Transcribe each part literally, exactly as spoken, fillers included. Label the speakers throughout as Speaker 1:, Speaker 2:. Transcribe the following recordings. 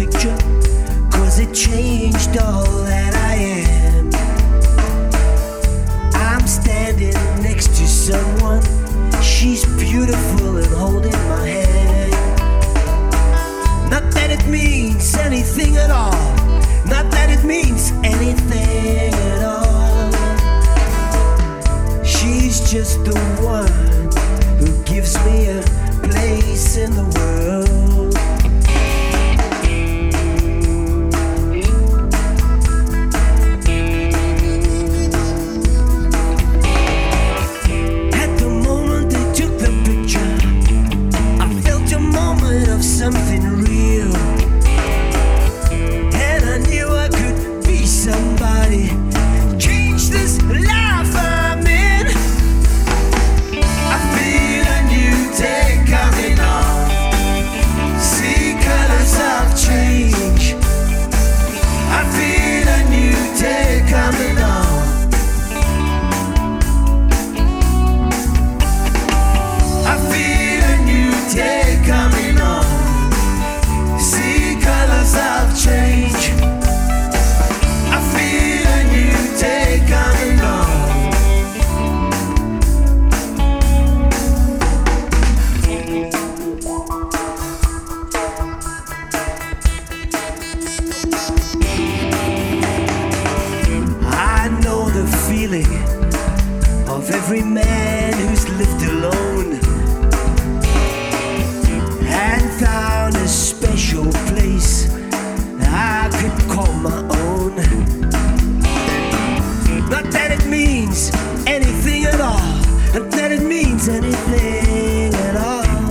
Speaker 1: picture, 'cause it changed all that I am. I'm standing next to someone, she's beautiful and holding my hand. Not that it means anything at all, not that it means anything at all. She's just the one who gives me a place in the world. At the moment they took the picture, I felt a moment of something real, and I knew I could be somebody, change this life I'm in. I feel a new day coming on, see colors of change. I feel a new day coming on. I feel a new day coming on, see colors of change. I feel a new day coming on. I know the feeling of every man who's lived alone and found a special place I could call my own. Not that it means anything at all, not that it means anything at all.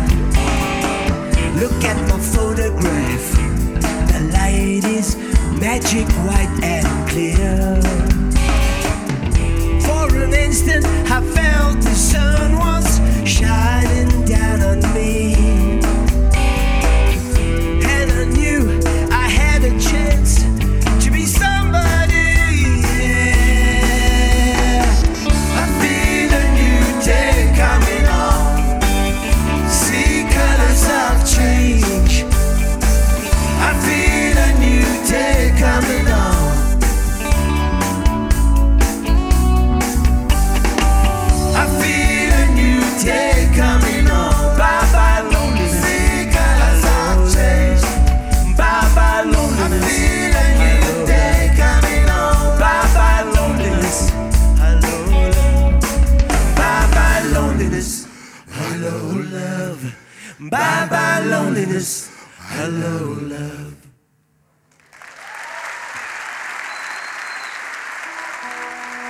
Speaker 1: Look at my photograph, the light is magic white and clear. For an instant I felt the sun was shining down on me, and I knew I had a chance to be somebody. Yeah. I feel a new day coming on, see colors of change. I feel a new day coming on. I feel a new day coming on. Bye bye loneliness. See colors of change. Bye bye loneliness. I feel a new day coming on. Bye bye loneliness. Hello love. Bye bye loneliness. Hello love. Bye bye loneliness. Hello love.